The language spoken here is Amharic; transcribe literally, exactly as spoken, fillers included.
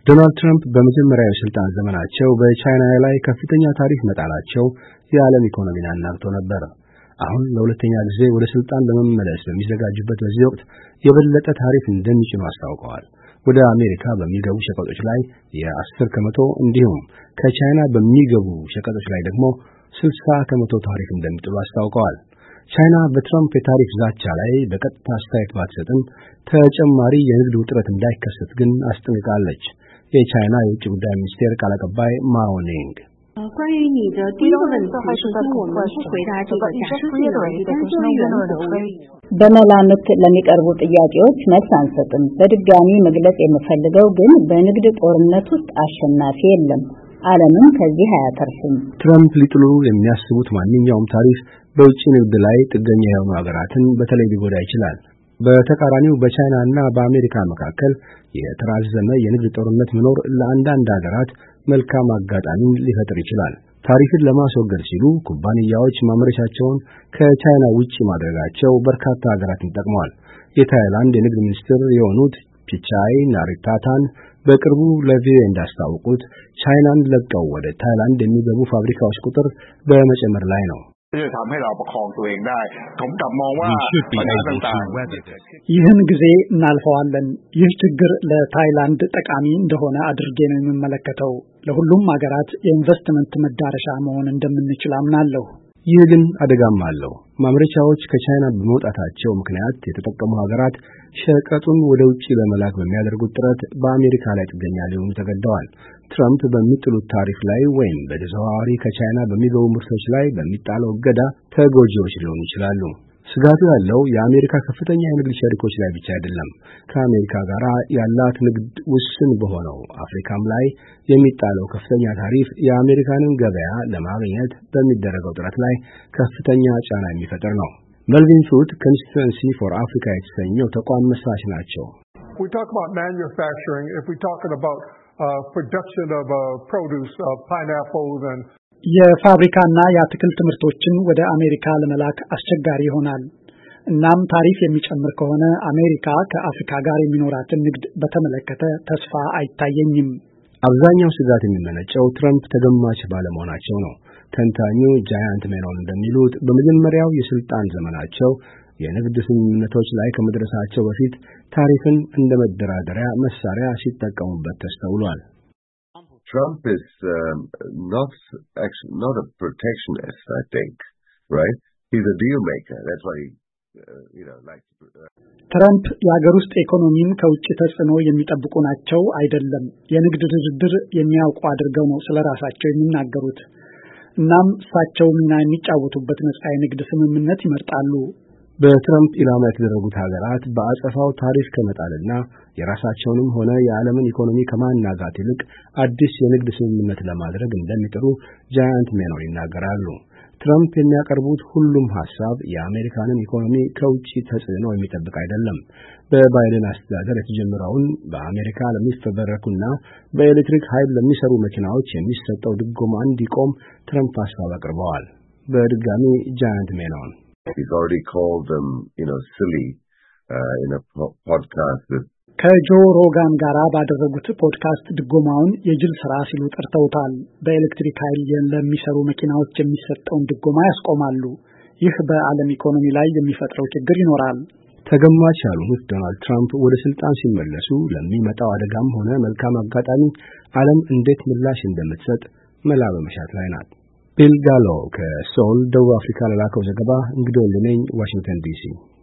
ዶናልድ ትራምፕ በመጀመሪያው የስልጣን ዘመናቸው በቻይና ላይ ከፍተኛ ታሪፍ መጣላቸው የዓለም ኢኮኖሚን አናግቶ ነበር። አሁን ለሁለተኛ ጊዜ ወደ ስልጣን ለመመለስ በሚዘጋጁበት በዚህ ወቅት የበለጠ ታሪፍ እንደሚጭኑ አስታውቀዋል። ወደ አሜሪካ በሚገቡ ሸቀጦች ላይ የአስር ከመቶ እንዲሁም ከቻይና በሚገቡ ሸቀጦች ላይ ደግሞ ስልሳ ከመቶ ታሪፍ እንደሚጥሉ አስታውቀዋል። ቻይና በትራምፕ የታሪፍ ዛቻ ላይ በቀጥታ አስተያየት ባትሰጥም ተጨማሪ የንግድ ውጥረት እንዳይከሰት ግን አስጠንቅቃለች። የቻይና የውጭ ጉዳይ ሚኒስቴር ቃል አቀባይ ማኦ ኒንግ በመላምት ለሚቀርቡ ጥያቄዎች መልስ አንሰጥም። በድጋሚ መግለጽ የምፈልገው ግን በንግድ ጦርነት ውስጥ አሸናፊ የለም፣ ዓለምም ከዚህ አያተርፍም። ትራምፕ ሊጥሉ የሚያስቡት ማንኛውም ታሪፍ በውጭ ንግድ ላይ ጥገኛ የሆኑ ሀገራትን በተለይ ሊጎዳ ይችላል። በተቃራኒው በቻይና እና በአሜሪካ መካከል የተራዘመ የንግድ ጦርነት መኖር ለአንዳንድ ሀገራት መልካም አጋጣሚ ሊፈጥር ይችላል። ታሪፍን ለማስወገድ ሲሉ ኩባንያዎች ማምረቻቸውን ከቻይና ውጪ ማድረጋቸው በርካታ ሀገራትን ጠቅመዋል። የታይላንድ የንግድ ሚኒስትር የሆኑት ፒቻይ ናሪታታን በቅርቡ ለቪኦኤ እንዳስታወቁት ቻይናን ለቀው ወደ ታይላንድ የሚገቡ ፋብሪካዎች ቁጥር በመጨመር ላይ ነው። ይህን ጊዜ እናልፈዋለን። ይህ ችግር ለታይላንድ ጠቃሚ እንደሆነ አድርጌ ነው የምመለከተው። ለሁሉም ሀገራት የኢንቨስትመንት መዳረሻ መሆን እንደምንችል አምናለሁ። ይህ ግን አደጋም አለው። ማምረቻዎች ከቻይና በመውጣታቸው ምክንያት የተጠቀሙ ሀገራት ሸቀጡን ወደ ውጪ ለመላክ በሚያደርጉት ጥረት በአሜሪካ ላይ ጥገኛ ሊሆኑ ተገደዋል። ትራምፕ በሚጥሉት ታሪፍ ላይ ወይም በተዘዋዋሪ ከቻይና በሚገቡ ምርቶች ላይ በሚጣለው እገዳ ተጎጂዎች ሊሆኑ ይችላሉ። ስጋቱ ያለው የአሜሪካ ከፍተኛ የንግድ ሸሪኮች ላይ ብቻ አይደለም። ከአሜሪካ ጋር ያላት ንግድ ውስን በሆነው አፍሪካም ላይ የሚጣለው ከፍተኛ ታሪፍ የአሜሪካንን ገበያ ለማግኘት በሚደረገው ጥረት ላይ ከፍተኛ ጫና የሚፈጥር ነው። መልቪን ፉት ኮንስቲትዌንሲ ፎር አፍሪካ የተሰኘው ተቋም መስራች ናቸው። We talk about manufacturing if we talking about uh, production of uh, produce, uh, pineapples and የፋብሪካና የአትክልት ምርቶችን ወደ አሜሪካ ለመላክ አስቸጋሪ ይሆናል። እናም ታሪፍ የሚጨምር ከሆነ አሜሪካ ከአፍሪካ ጋር የሚኖራትን ንግድ በተመለከተ ተስፋ አይታየኝም። አብዛኛው ስጋት የሚመነጨው ትራምፕ ተገማች ባለመሆናቸው ነው። ተንታኙ ጃያንት ሜኖን እንደሚሉት በመጀመሪያው የስልጣን ዘመናቸው የንግድ ስምምነቶች ላይ ከመድረሳቸው በፊት ታሪፍን እንደ መደራደሪያ መሳሪያ ሲጠቀሙበት ተስተውሏል። Trump is um, not actually not a protectionist, I think, right? He's a deal maker. That's why he, uh, you know, likes to. Uh, ትራምፕ የሀገር ውስጥ ኢኮኖሚን ከውጭ ተጽዕኖ የሚጠብቁ ናቸው አይደለም፣ የንግድ ድርድር የሚያውቁ አድርገው ነው ስለራሳቸው የሚናገሩት። እናም እሳቸው ሚና የሚጫወቱበት ነፃ የንግድ ስምምነት ይመርጣሉ። በትራምፕ ኢላማ የተደረጉት ሀገራት በአጸፋው ታሪፍ ከመጣልና የራሳቸውንም ሆነ የዓለምን ኢኮኖሚ ከማናጋት ይልቅ አዲስ የንግድ ስምምነት ለማድረግ እንደሚጥሩ ጃያንት ሜኖን ይናገራሉ። ትራምፕ የሚያቀርቡት ሁሉም ሐሳብ የአሜሪካንን ኢኮኖሚ ከውጪ ተጽዕኖ የሚጠብቅ አይደለም። በባይደን አስተዳደር የተጀመረውን በአሜሪካ ለሚፈበረኩና በኤሌክትሪክ ኃይል ለሚሰሩ መኪናዎች የሚሰጠው ድጎማ እንዲቆም ትራምፕ ሐሳብ አቅርበዋል። በድጋሚ ጃያንት ሜኖን He's already called them, you know, silly uh, in a po- podcast with ከጆ ሮጋን ጋር ባደረጉት ፖድካስት ድጎማውን የጅል ስራ ሲሉ ጠርተውታል። በኤሌክትሪክ ኃይል ለሚሰሩ መኪናዎች የሚሰጠውን ድጎማ ያስቆማሉ። ይህ በዓለም ኢኮኖሚ ላይ የሚፈጥረው ችግር ይኖራል። ተገማች ያሉት ዶናልድ ትራምፕ ወደ ስልጣን ሲመለሱ ለሚመጣው አደጋም ሆነ መልካም አጋጣሚ ዓለም እንዴት ምላሽ እንደምትሰጥ መላ በመሻት ላይ ናት። ቢል ጋሎ ከሶል ደቡብ አፍሪካ ለላከው ዘገባ እንግዶልነኝ ዋሽንግተን ዲሲ